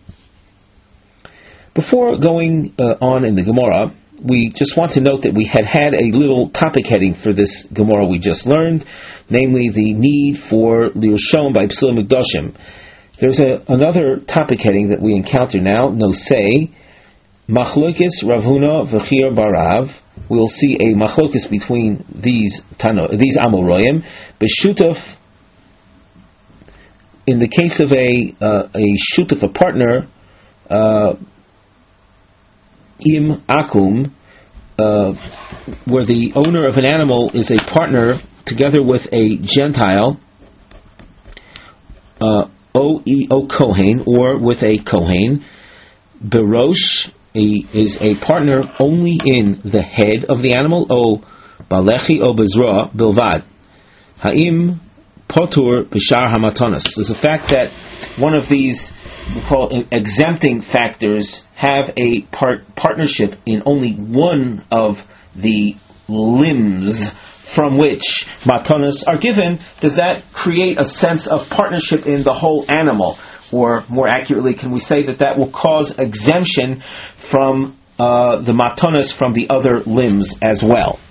Before going uh, on in the Gemara, we just want to note that we had had a little topic heading for this Gemara we just learned, namely the need for Lirshon by Psul Mikdashim. There's a, another topic heading that we encounter now, Nosei, Machlokes Rav Huna v'Chir Barav. We'll see a machlokes between these tano, these Amoraim. B'shutaf, in the case of a uh, a shutaf, a partner, uh, im akum, uh, where the owner of an animal is a partner together with a Gentile, uh, o e o kohen, or with a kohen. Berosh, A, is a partner only in the head of the animal, o balechi o bezroa bilvad. Ha'im potur b'shar hamatonas. There's the fact that one of these, we call exempting factors, have a part, partnership in only one of the limbs from which matonas are given. Does that create a sense of partnership in the whole animal? Or more accurately, can we say that that will cause exemption from uh, the matonas from the other limbs as well?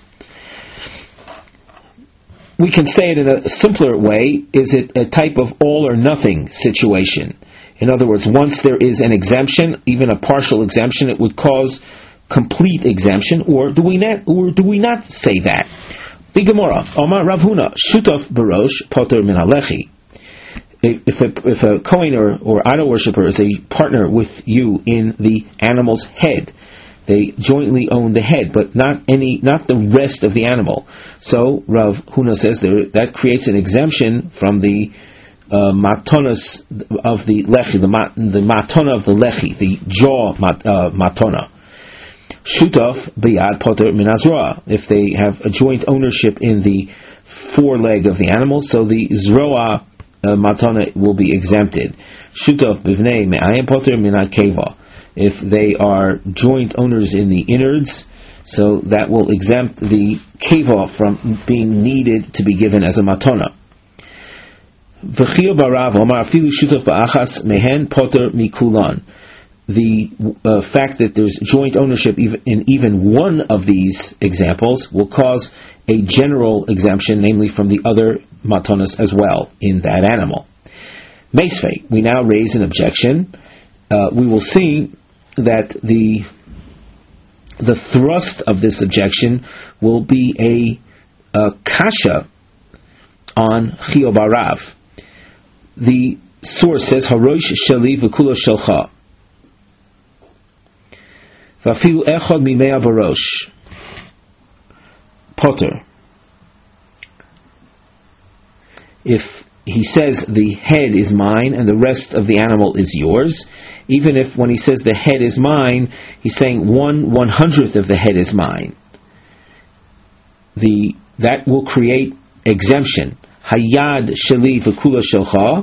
We can say it in a simpler way. Is it a type of all or nothing situation? In other words, once there is an exemption, even a partial exemption, it would cause complete exemption, or do we not, or do we not say that? The Gemara, Omar Rav Huna, Shutaf Barosh, Poter Min Halechi. If a, if a Kohen or, or idol worshipper is a partner with you in the animal's head, they jointly own the head, but not any, not the rest of the animal. So Rav Huna says there, that creates an exemption from the uh, matonas of the lechi, the, mat, the matona of the lechi, the jaw mat, uh, matona. Shutaf biyad poter min hazroa. If they have a joint ownership in the foreleg of the animal, so the zroa Uh, matana will be exempted. Shutaf bivnei me'ayim poter min hakeva. If they are joint owners in the innards, so that will exempt the keva from being needed to be given as a matana. V'chil barav omar afilu shutaf ba'achas mehen poter mikulan. The uh, fact that there's joint ownership in even one of these examples will cause a general exemption, namely from the other matonas as well in that animal. Meisvei, we now raise an objection. Uh, we will see that the the thrust of this objection will be a, a kasha on Chiyuv Barav. The source says, Harosh sheli v'kulo shelcha. V'afilu echad mimea barosh. Potter. If he says the head is mine and the rest of the animal is yours, even if when he says the head is mine, he's saying one one hundredth of the head is mine, the that will create exemption. Hayad sheli v'kula shelcha.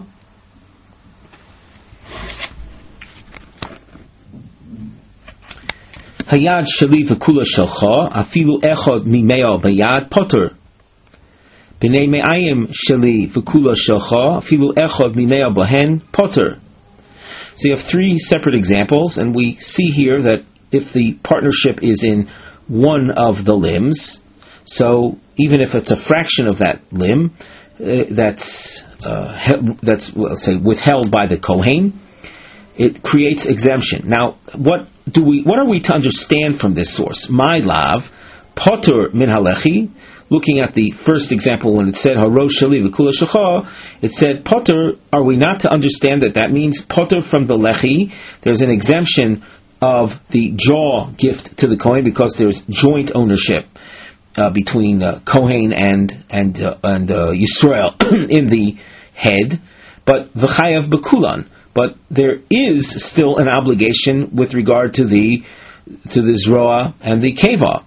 Hayad sheli v'kula shelcha. Afilu echad mimeo bayad potter. B'nei me'ayim sheli v'kula shelcha filu echad mimea bohen potter. So you have three separate examples, and we see here that if the partnership is in one of the limbs, so even if it's a fraction of that limb, uh, that's uh, he- that's let's say withheld by the Kohen, it creates exemption. Now, what do we? What are we to understand from this source? My lav, potter min halechi. Looking at the first example, when it said harosh sheli v'kula shecha, it said potter. Are we not to understand that that means potter from the lechi? There's an exemption of the jaw gift to the Kohen because there's joint ownership uh, between uh, Kohen and and uh, and uh, Yisrael in the head, but v'chayav b'kulan. But there is still an obligation with regard to the to the zroa and the keva.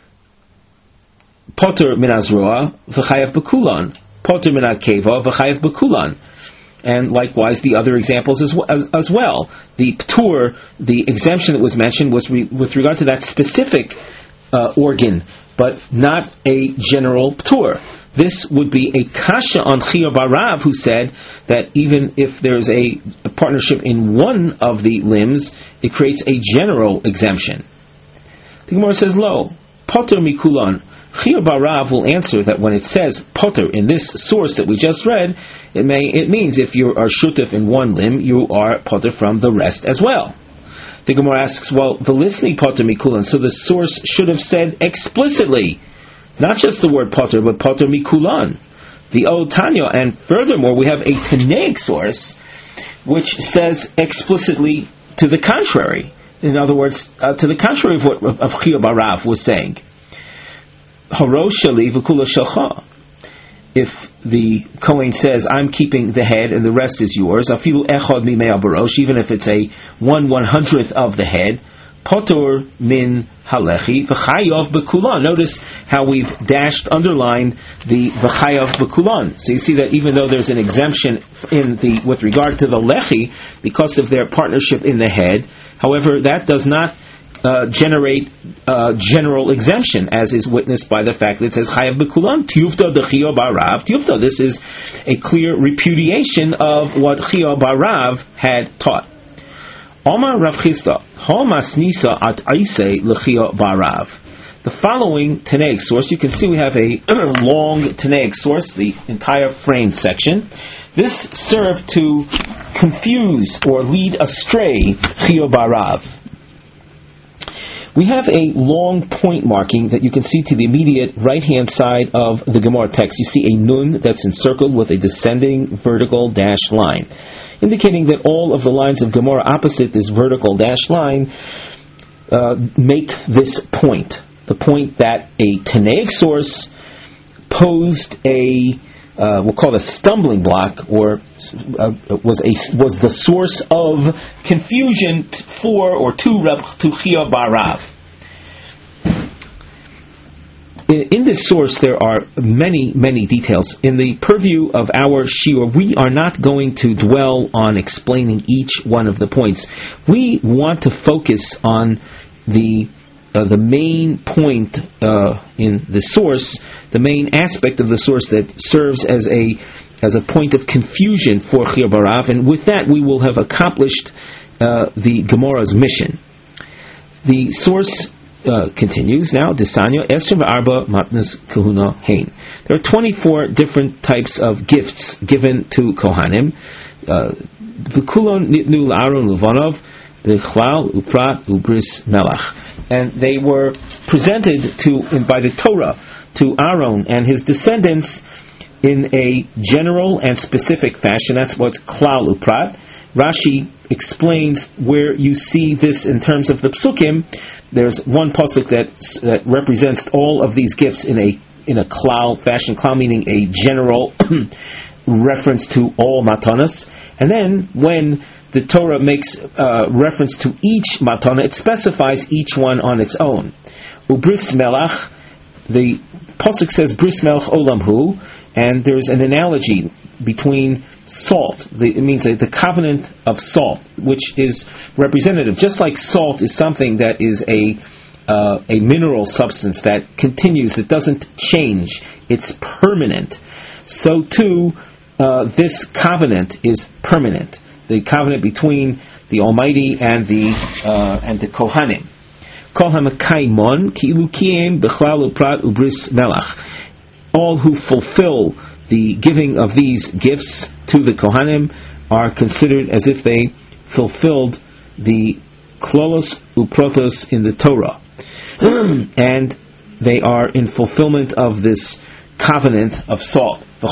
Potter min azroa v'chayav b'kulan. Potter min keva v'chayav b'kulan. And likewise, the other examples as, as, as well. The ptur, the exemption that was mentioned, was re, with regard to that specific uh, organ, but not a general ptur. This would be a kasha on Chiyah Barav, who said that even if there's a, a partnership in one of the limbs, it creates a general exemption. The Gemara says, lo, potter mikulan. Chiyah Barav will answer that when it says potter in this source that we just read, it may it means if you are shutef in one limb, you are potter from the rest as well. The Gemara asks, well, the listening potter mikulan, so the source should have said explicitly, not just the word potter, but potter mikulan, the Od Tanya, and furthermore, we have a Tanaic source which says explicitly to the contrary. In other words, uh, to the contrary of what of Chiyah Barav was saying. Harosh sheli v'kula shelcha. If the Kohen says, I'm keeping the head and the rest is yours, afilu echad mimei barosh, even if it's a one one hundredth of the head, potor min halechi v'chayav b'kulan. Notice how we've dashed, underlined the v'chayav b'kulan. So you see that even though there's an exemption in the with regard to the lechi because of their partnership in the head, however, that does not Uh, generate uh, general exemption, as is witnessed by the fact that it says Chayav B'Kulan Tiyufta de Chiyah Barav. Tiyufta, this is a clear repudiation of what Chiyah Barav had taught. Omar Rav Chisda Homas Nisa at Aisei LeChiyah Barav. The following Tanaic source, you can see we have a long Tanaic source, the entire framed section. This served to confuse or lead astray Chiyah Barav. We have a long point marking that you can see to the immediate right-hand side of the Gemara text. You see a nun that's encircled with a descending vertical dashed line, indicating that all of the lines of Gemara opposite this vertical dashed line uh, make this point. The point that a Tanaic source posed a, uh, we'll call it a stumbling block, or uh, was a was the source of confusion for or to Reb to Chiyah Barav. In, in this source, there are many, many details. In the purview of our shiur, we are not going to dwell on explaining each one of the points. We want to focus on the uh, the main point uh, in the source, the main aspect of the source that serves as a as a point of confusion for Chiyah Barav, and with that we will have accomplished uh, the Gemara's mission. The source uh, continues now. Desanya Esher v'arba matnas kahuna hein. There are twenty-four different types of gifts given to Kohanim. V'kulon nitnu la'aron levanov v'chlal uprat ubris melach, and they were presented to by the Torah to Aaron and his descendants in a general and specific fashion. That's what's klal uprat. Rashi explains where you see this in terms of the psukim. There's one pasuk that, that represents all of these gifts in a in a klal fashion. Klal meaning a general reference to all matanas. And then when the Torah makes uh, reference to each matana, it specifies each one on its own. Ubris melach, the pasuk says bris melach olam hu, and there's an analogy between salt. The, it means the covenant of salt, which is representative. Just like salt is something that is a uh, a mineral substance that continues, it doesn't change, it's permanent. So too, uh, this covenant is permanent. The covenant between the Almighty and the uh, and the Kohanim. Kol hamakaimon ki'ilu kiyem b'chlal uprat ubris melach. All who fulfill the giving of these gifts to the Kohanim are considered as if they fulfilled the klolos uprotos in the Torah, and they are in fulfillment of this covenant of salt. And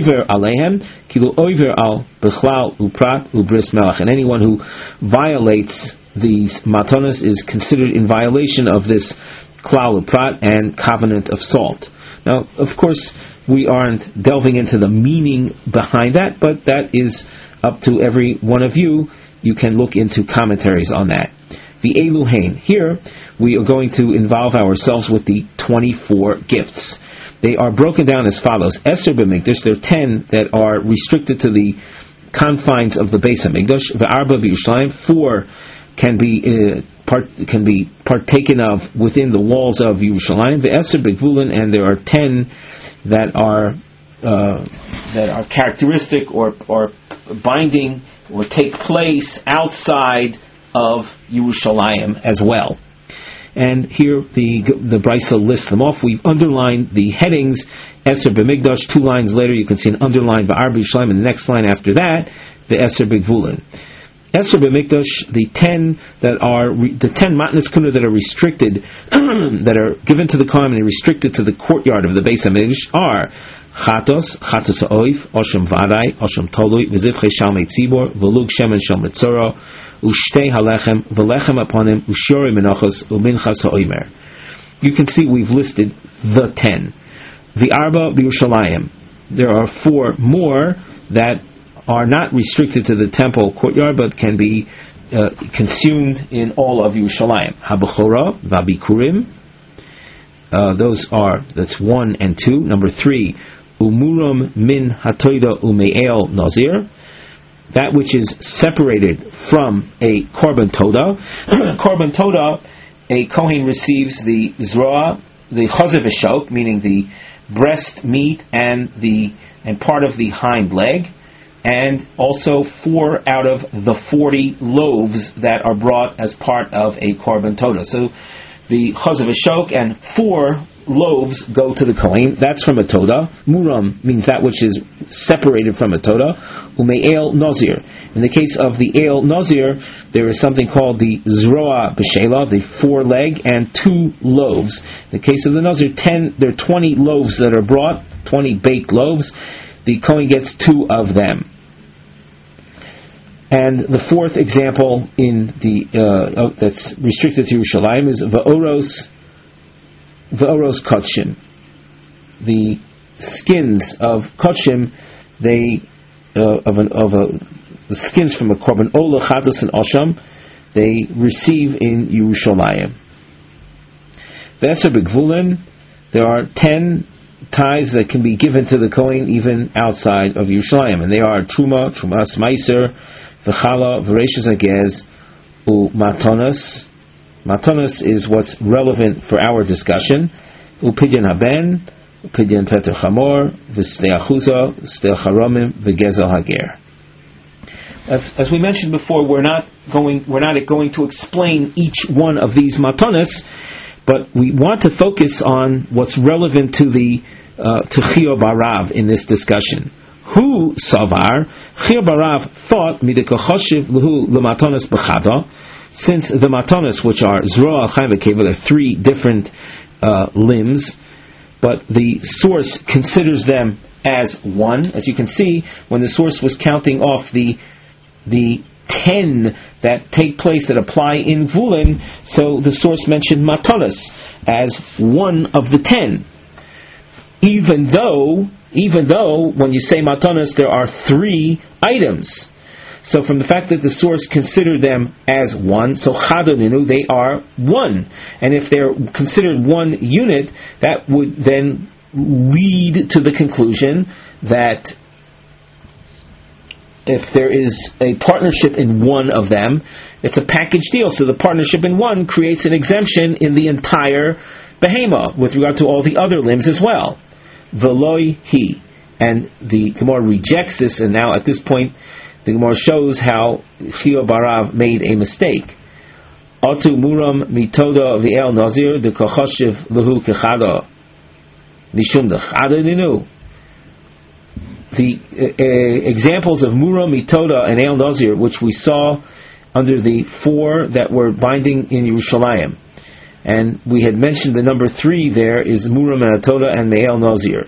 anyone who violates these matanos is considered in violation of this klal uprat and covenant of salt. Now, of course, we aren't delving into the meaning behind that, but that is up to every one of you. You can look into commentaries on that. The Eluhain. Here, we are going to involve ourselves with the twenty-four gifts. They are broken down as follows. Esther b'mikdash, there are ten that are restricted to the confines of the Beis HaMikdash. V'arba b'Yerushalayim, four can be uh, part, can be partaken of within the walls of Yerushalayim. V'Esther b'Gvulin, and there are ten that are uh, that are characteristic or or binding or take place outside of Yerushalayim as well. And here the the Brisa lists them off. We've underlined the headings. Esther b'Mikdash. Two lines later, you can see an underlined V'arba b'Yerushalayim, and the next line after that, the Esther b'Gvulin. Esther b'Mikdash. The ten that are re, the ten matnas kuna that are restricted, that are given to the Kohen and restricted to the courtyard of the Beis HaMikdash are Chatos, Chatos ha'oif, Oshem Vadai, Oshem Tolui, V'zivchei Shalmei Tzibor, V'lug Shemen Shel Mitzoro, Ushtei Halechem, V'lechem Aponim, Ushori Menachos, Uminchas ha'oimer. You can see we've listed the ten. V'arba b'Yerushalayim. There are four more that are not restricted to the temple courtyard, but can be uh, consumed in all of Yerushalayim. Habechora, V'abikurim. Uh, those are, that's one and two. Number three, Umuram min hatoida ume'el nazir, that which is separated from a korban toda. Korban toda, a kohen receives the zroa, the chazav v'shok, meaning the breast meat and the and part of the hind leg, and also four out of the forty loaves that are brought as part of a korban toda. So the chazav v'shok and four loaves go to the kohen. That's from a toda. Muram means that which is separated from a toda. Ume'el nazir. In the case of the el nazir, there is something called the zroa b'shela, the four leg, and two loaves. In the case of the nazir, ten, there are twenty loaves that are brought, twenty baked loaves. The kohen gets two of them. And the fourth example in the uh, that's restricted to Yerushalayim is va'oros va'oros kotshim. The skins of kotshim, they uh, of an of a the skins from a korban ola, chatas, and osham, they receive in Yerushalayim. V'eser b'gvulin, there are ten tithes that can be given to the kohen even outside of Yerushalayim, and they are truma, trumas meiser, v'chala, v'reishus hagez, u matonos. Matonos is what's relevant for our discussion. U pidyon haben, pidyon peter chamor, v'stei achuza, stei charomim, v'gezel hager. As we mentioned before, we're not going we're not going to explain each one of these matonos, but we want to focus on what's relevant to the uh, to Chiyah Barav in this discussion. Who savar Chiyah Barav thought midikachoshiv lehu lematonos b'chada, since the matonos, which are zroa chaim v'keva, are three different uh, limbs, but the source considers them as one. As you can see, when the source was counting off the the ten that take place, that apply in Gvulin, so the source mentioned matonos as one of the ten. Even though, even though when you say matonos, there are three items. So from the fact that the source considered them as one, so chadoninu, they are one. And if they're considered one unit, that would then lead to the conclusion that if there is a partnership in one of them, it's a package deal. So the partnership in one creates an exemption in the entire behema with regard to all the other limbs as well. Veloi he. And the Gemara rejects this, and now at this point the Gemara shows how Chiyuv Barav made a mistake. Atu muram mitoda v'el nazir de kochoshiv lehu kechada mishum dechada ninu. The uh, uh, examples of muram mitoda and el nazir, which we saw under the four that were binding in Yerushalayim, and we had mentioned the number three there is muram and atoda and me'el nazir.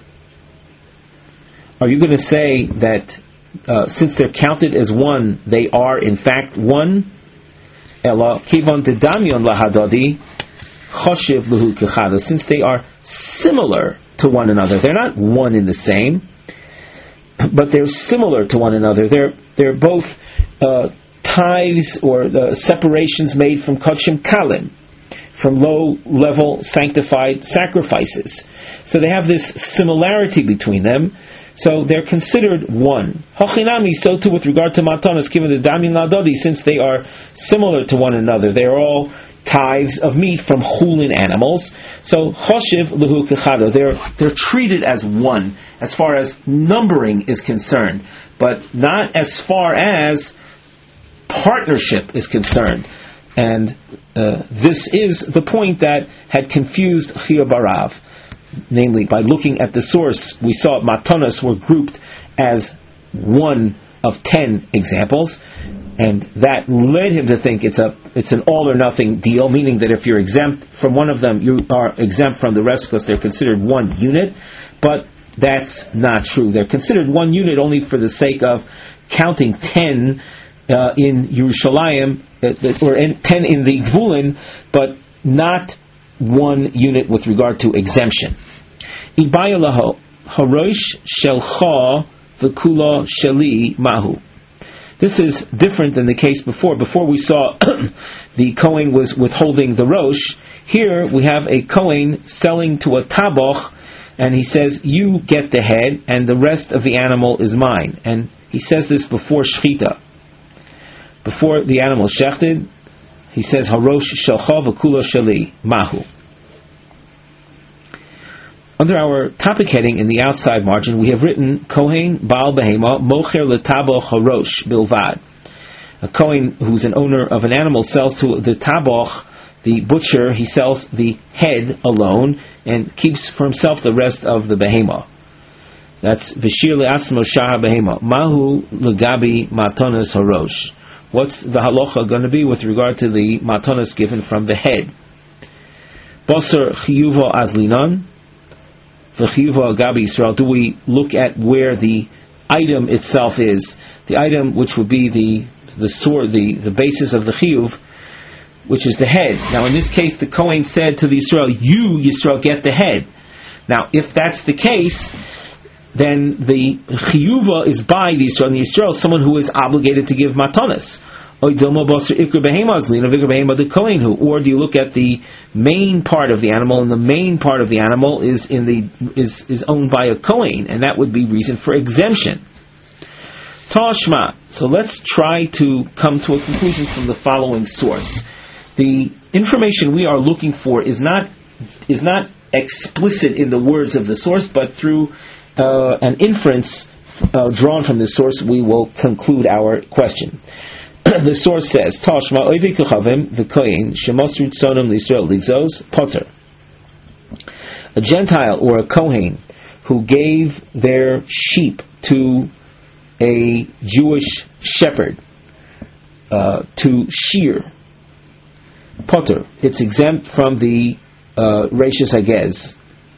Are you going to say that uh, since they're counted as one, they are in fact one? Ela kivon dedamion lahadadi choshev lehu kechada. Since they are similar to one another, they're not one in the same, but they're similar to one another. They're they're both uh, tithes or uh, separations made from kodshim kalim, from low-level sanctified sacrifices. So they have this similarity between them. So they're considered one. Hachinami, so too with regard to matanos, given the damin ladodi, since they are similar to one another, they are all tithes of meat from chulin animals. So choshev lehu kechada, they're they're treated as one as far as numbering is concerned, but not as far as partnership is concerned. And uh, this is the point that had confused Chiyuv Barav. Namely, by looking at the source, we saw matanos were grouped as one of ten examples, and that led him to think it's a it's an all or nothing deal, meaning that if you're exempt from one of them, you are exempt from the rest because they're considered one unit. But that's not true. They're considered one unit only for the sake of counting ten uh, in Yerushalayim, uh, or in, ten in the Gvulin, but not one unit with regard to exemption. Ibayalaho harosh shelcha v'kula sheli mahu. This is different than the case before. Before we saw the Kohen was withholding the rosh. Here we have a Kohen selling to a taboch, and he says, "You get the head, and the rest of the animal is mine." And he says this before shchita, before the animal is shechted. He says, Harosh shelcha v'kula sheli mahu. Under our topic heading in the outside margin, we have written Kohen Baal Behema Mocher Letaboch Harosh Bilvad. A Kohen who's an owner of an animal sells to the Taboch, the butcher, he sells the head alone and keeps for himself the rest of the Behema. That's Vishir Le'asmo Shah Behema. Mahu Legabi Matonas Harosh. What's the halacha going to be with regard to the matanos given from the head? Basar chiyuva azlinan, v'chiyuva gabi Yisrael. Do we look at where the item itself is? The item which would be the the sword, the, the basis of the chiyuv, which is the head. Now in this case, the Kohen said to the Yisrael, "You Yisrael get the head." Now if that's the case, then the chiyuva is by the Yisrael, and the Yisrael is someone who is obligated to give matanos. Or do you look at the main part of the animal, and the main part of the animal is in the is, is owned by a Kohen, and that would be reason for exemption. Tashma. So let's try to come to a conclusion from the following source. The information we are looking for is not is not explicit in the words of the source, but through uh, an inference uh, drawn from the source, we will conclude our question. The source says, Tashma oivi kechavim v'koyin shemosru tzonim l'Yisrael ligzos potter. A Gentile or a Kohen who gave their sheep to a Jewish shepherd uh, to shear, potter, it's exempt from the uh, Reishis Hagez.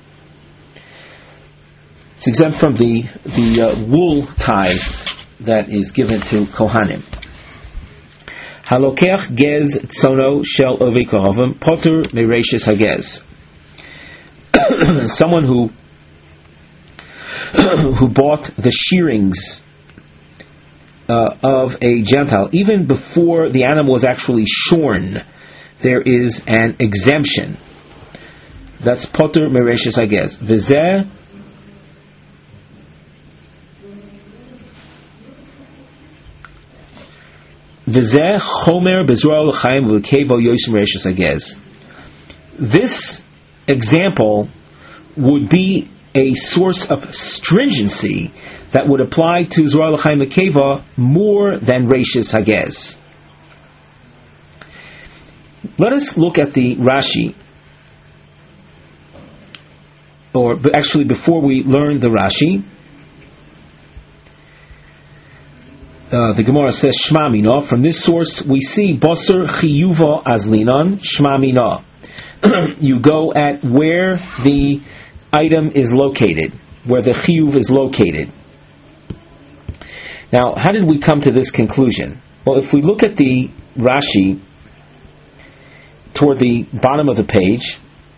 It's exempt from the the uh, wool tithe that is given to Kohanim. Halokech gez tzono shel ovei kohavim poter mereishis hagez. Someone who who bought the shearings uh, of a Gentile, even before the animal was actually shorn, there is an exemption. That's poter mereishis hagez. V'zeh V'zeh chomer bezroa l'chaim v'kevo yosim reishis hagez. This example would be a source of stringency that would apply to Zorah L'chaim V'Keva more than Reishis Hagez. Let us look at the Rashi, or actually before we learn the Rashi, uh, the Gemara says Shma Mina. From this source we see Basar Chiyuva Azlinan Shma Mina. You go at where the item is located, where the chiyuv is located. Now, how did we come to this conclusion? Well, if we look at the Rashi toward the bottom of the page,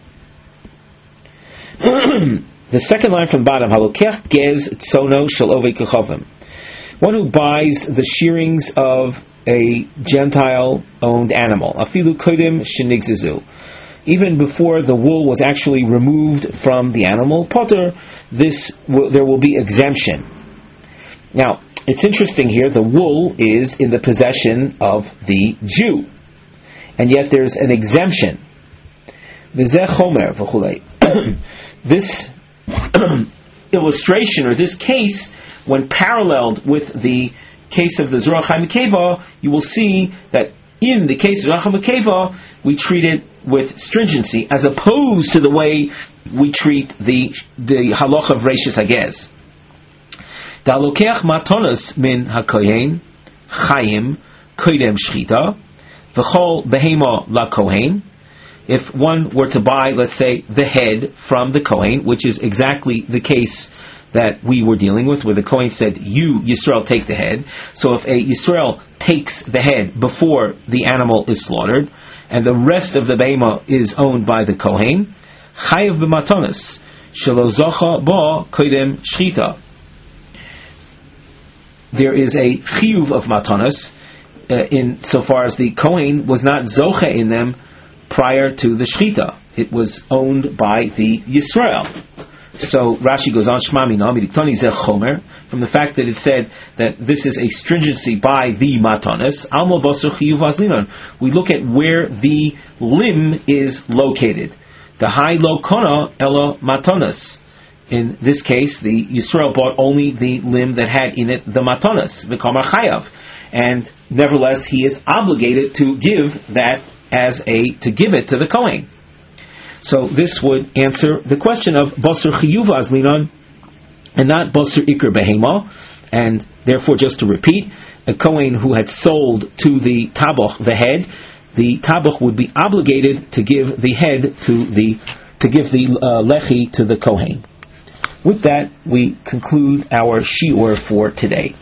the second line from the bottom, Halokech gez tsono shel ovei kechavim. One who buys the shearings of a Gentile-owned animal, afilu kodim shenigzazu. Even before the wool was actually removed from the animal, potter, this w- there will be exemption. Now, it's interesting here, the wool is in the possession of the Jew, and yet there's an exemption. V'zeh chomer v'chulei. This illustration, or this case, when paralleled with the case of the Zorah L'chaim V'Keva, you will see that in the case of Zorah L'chaim V'Keva, we treat it with stringency, as opposed to the way we treat the the halacha of Reishis Hagez. Da lokeach matonos min hakohen chayim koidem shchita v'chol behema la kohen. If one were to buy, let's say, the head from the kohen, which is exactly the case that we were dealing with, where the kohen said, "You Yisrael take the head." So if a Yisrael takes the head before the animal is slaughtered, and the rest of the beima is owned by the kohen, chayav b'matonos shelo zocha ba koidem shchita. There is a chiyuv of matonos uh, in so far as the kohen was not zocha in them prior to the shchita. It was owned by the Yisrael. So Rashi goes on, Shma Mina, Militoni Zeh Chomer, from the fact that it said that this is a stringency by the matonos, Almo Basur Chiyuv Azlinon. We look at where the limb is located. The high lo kona elo matonos. In this case, the Yisrael bought only the limb that had in it the matonos, the Kamar Chayav, and nevertheless he is obligated to give that as a to give it to the Kohen. So this would answer the question of Basur Chiyuv Azlinon and not Basur Iker Behema. And therefore, just to repeat, a Kohen who had sold to the Taboch the head, the Taboch would be obligated to give the head to the to give the uh, lechi to the Kohen. With that, we conclude our shiur for today.